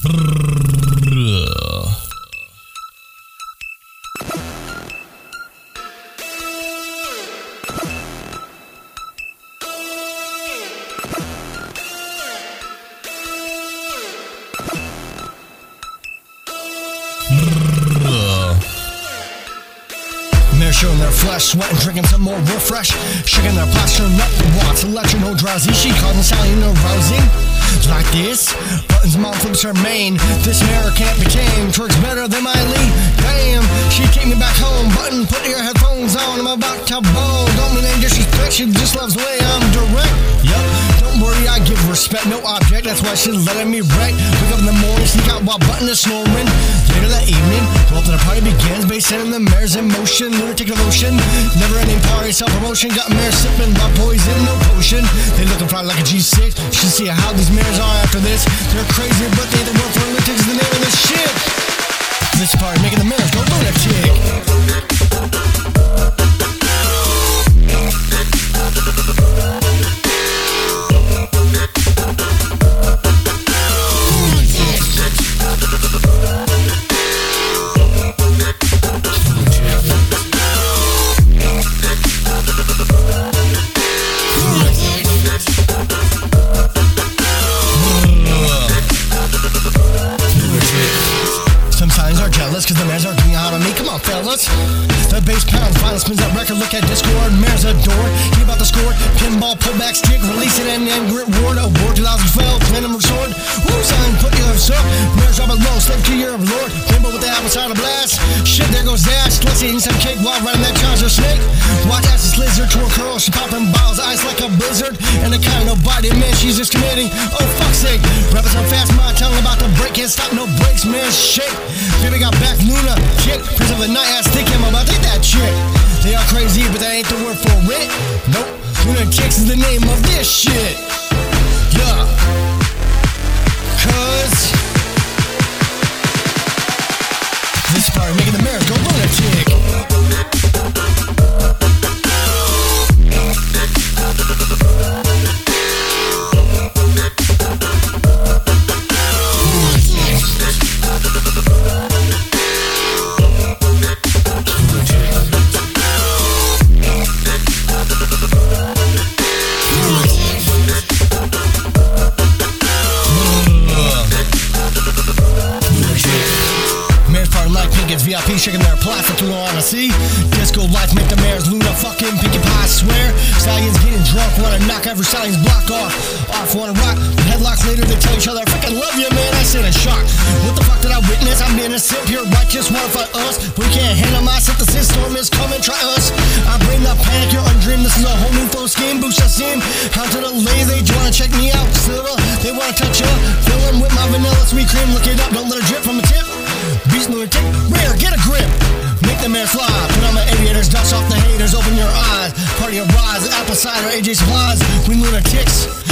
They're showing their flesh, sweating, drinking some more refresh, shaking their posture, up the watts, electric, no drowsy. She calls and sounding arousing. Like this, Buttons' mom flips her mane. This mirror can't be tamed, twerks better than my lead. Damn, she take me back home. Button, put your headphones on, I'm about to bone. Don't mean any disrespect, she just loves the way I'm direct. Yup, don't worry, I give respect, no object. That's why she's letting me wreck. Wake up in the morning, sneak out while Button is snoring. Later that evening, well, the party begins. Bass in the mares in motion, lunatic devotion. Never ending party, self-promotion. Got mares sipping by poison, no potion. They looking fly like a G6. Should see how these mares are after this. They're crazy, but they the work for lunatics is the name of this shit. This party making the mares go lunatic. Cause the mares are getting out of me, come on fellas. The bass pounds, violence spins that record, look at Discord, mares adore. Hear about the score, pinball, pullback stick, release it and grit ward. Award 2012, Platinum Sword. Woo, sign, put your up. Mares drop it low, slave to your lord. Rainbow with the apple cider blast. Shit, there goes Dash. Let's eating some cake while riding that Charger snake. Watch as this lizard to a curl, she popping balls, ice like a blizzard. And the kind of body, man, she's just committing. Oh, fuck's sake. Rapping so fast, my tongue about to break. Can't stop, no brakes, man, shake. Baby got back, Luna, chick. Prince of the night, ass thick, I'm about to take that chick. They are crazy, but that ain't the word for it. Nope, lunatics is the name of this shit. Yeah. Cause this party making the mares go lunatic. Gets VIP shaking their plastic to wanna see. Disco lights make the mares Luna fucking pinkie pie, swear. Stallions getting drunk, wanna knock every stallion's block off. Off, wanna rock, headlocks later they tell each other I freaking love you, man, I sit in shock. What the fuck did I witness? I'm innocent, pure righteous, wanna fight us. We can't handle my synthesis, storm is coming, try us. I bring the panic, you're undreamed, this is a whole new flow scheme. Boost us in, how to the lazy, they wanna check me out. Silver, they wanna touch up, fill them with my vanilla sweet cream. Look it up, don't let it drip from a tip. Beast lunatic, rare, get a grip. Make the man fly, put on my aviators, dust off the haters, open your eyes. Party arise, apple cider, AJ supplies. We lunatics.